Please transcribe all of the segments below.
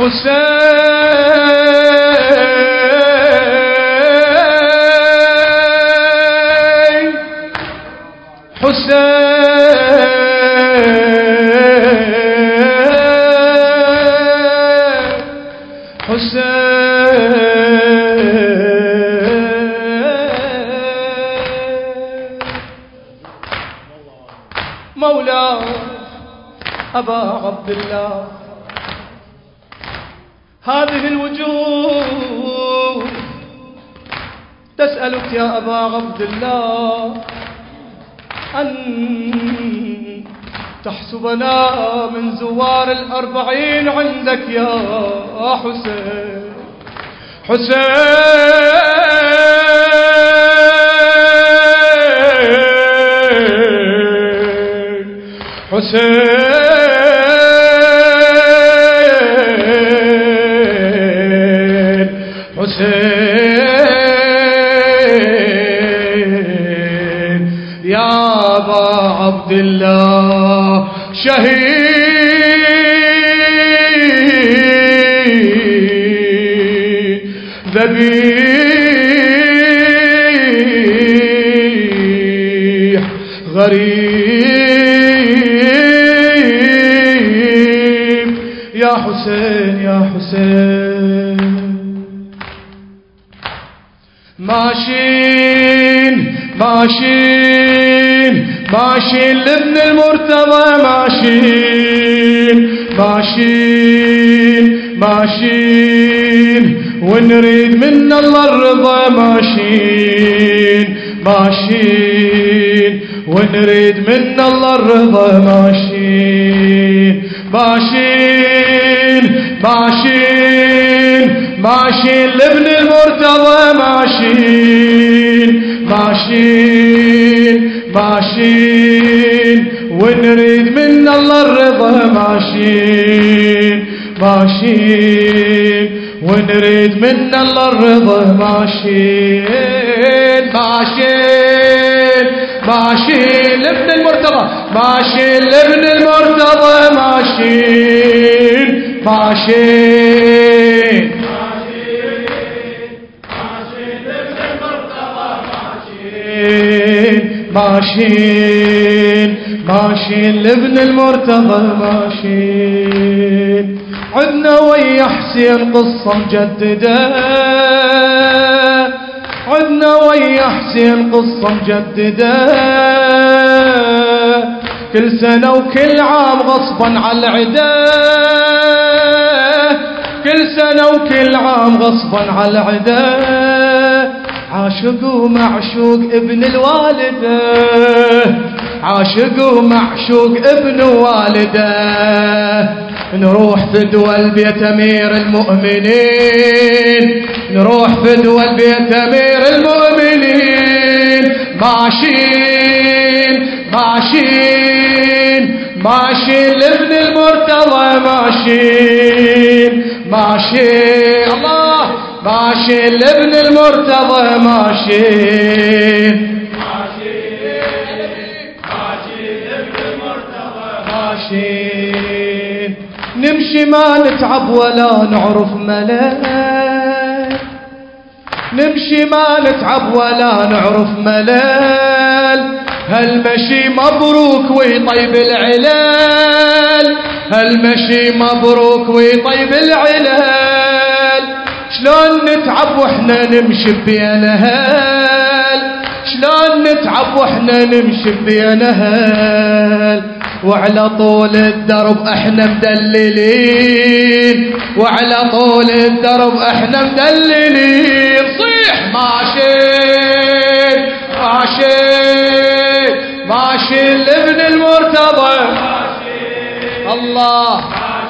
حسين حسين حسين مولاي أبا عبد الله. هذه الوجوه تسألك يا أبا عبد الله أن تحسبنا من زوار 40 عندك يا حسين. حسين حسين حسين يا أبا عبد الله شهيد ذبيح غريب يا حسين يا حسين. ماشين ماشين ماشين لابن المرتضى ماشين ماشين ماشين ونريد من الله الرضا ماشين ماشين ونريد من الله الرضا ماشين ماشين ماشين ماشين لابن المرتضى ماشين ماشين ماشين ونريد من الله الرضا ماشين ماشين ونريد من الله الرضا ماشين ماشين ماشين لابن المرتضى ماشين لابن المرتضى ماشين ماشين ماشين ماشين لابن المرتضى ماشين. عدنا ويا حسين قصة مجددة عدنا ويا حسين قصة مجددة كل سنة وكل عام غصبا على العدا كل سنة وكل عام غصبا على العدا عاشق ومعشوق ابن الوالدة عاشق ومعشوق ابن والده. نروح فدوى البيت أمير المؤمنين نروح فدوى البيت أمير المؤمنين ماشين ماشين ماشين لابن المرتضى ماشين ماشين الله ماشين لابن المرتضى ماشين ماشين لابن المرتضى ماشين. نمشي ما نتعب ولا نعرف ملل نمشي ما نتعب ولا نعرف ملل هالمشي مبروك ويطيب العلل هالمشي مبروك ويطيب العلل. شلون نتعب واحنا نمشي بين هل شلون نتعب واحنا نمشي بين هل وعلى طول الدرب احنا مدللين وعلى طول الدرب احنا مدللين. صيح ماشين ماشين ماشين لابن المرتضى الله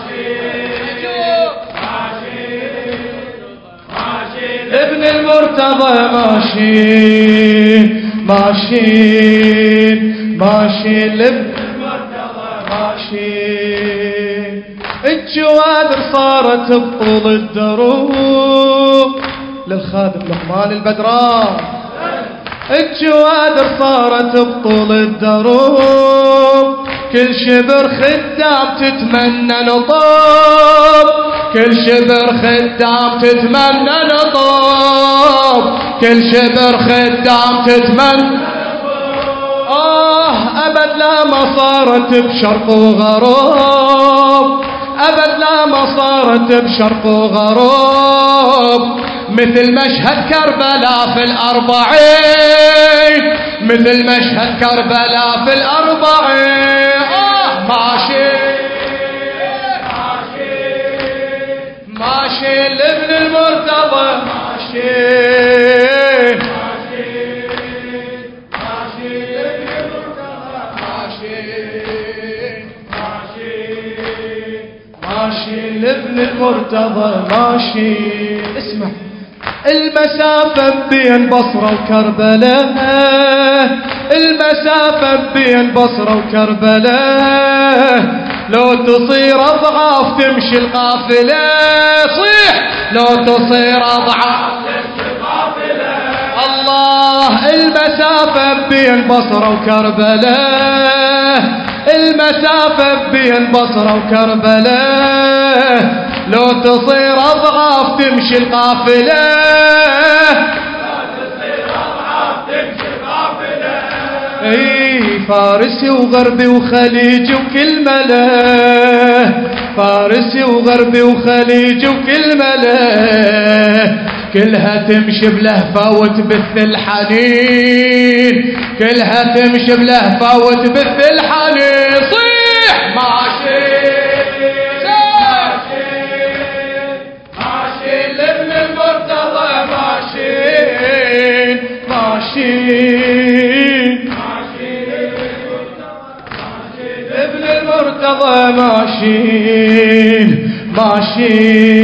ابن المرتضى ماشين ماشين ماشين لابن المرتضى ماشين. الجوادر صارت بطول الدروب للخادم لقمان البدران الجوادر صارت بطول الدروب كل شبر خدام تتمنى نطوب كل شبر خدام تتمنى نطوب، كل شبر خدام تتمنى أبد لا ما صارت بشرق وغرب، أبد لا ما صارت بشرق وغرب، مثل مشهد كربلاء في الأربعين، مثل مشهد كربلاء في الأربعين. ماشي ماشي لابن المرتضى، ماشي ماشي لابن المرتضى ماشي. اسمع المسافة بين بصرة وكربلاء، المسافة بين بصرة وكربلاء، لو تصير أضعاف تمشي القافلة، صيح لو تصير أضعاف تمشي القافلة. الله المسافة بين بصرة وكربلاء، المسافة بين بصرة وكربلاء، لو تصير أضعاف تمشي القافلة، لو تصير أضعاف تمشي القافلة. فارسي وغربي وخليجي وكل ملا، فارسي وغربي وخليجي وكل ملا، كلها تمشي بلهفة وتبث الحنين، كلها تمشي بلهفة وتبث الحنين. صيح ماشي ماشي لابن المرتضى، ماشي ماشي لابن المرتضى، ماشي ماشي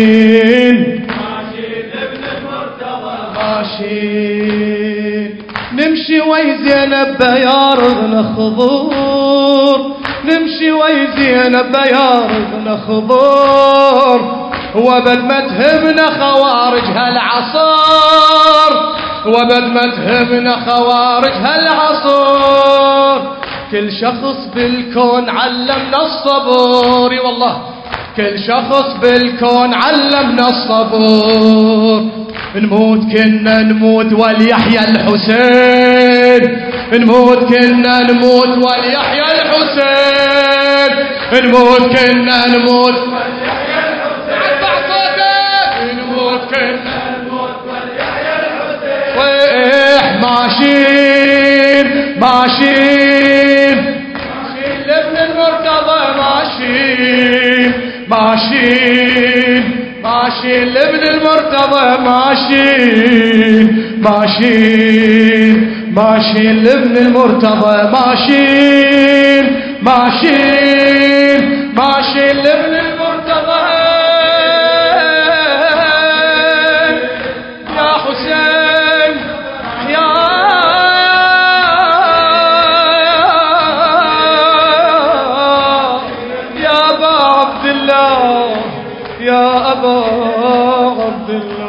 ماشي. نمشي وي زينب بيارغنا خضور، نمشي وي زينب بيارغنا خضور، وبد ما تهمنا خوارج هالعصر، وبد ما تهمنا خوارج هالعصر. كل شخص بالكون علمنا الصبر، والله كل شخص بالكون علمنا الصبر. نموت كنا نموت وليحيى الحسين، نموت كنا نموت وليحيى الحسين، نموت كنا نموت وليحيى الحسين. ارفع صوتك. نموت كنا نموت وليحيى الحسين. صيح ماشيين ماشيين ماشيين لابن المرتضى، ماشيين ماشيين ماشيين لابن المرتضى، ماشيين ماشيين ماشيين لابن المرتضى، ماشيين ماشيين ماشيين لابن المرتضى. يا حسين يا أبا عبد الله، يا أبا عبد الله.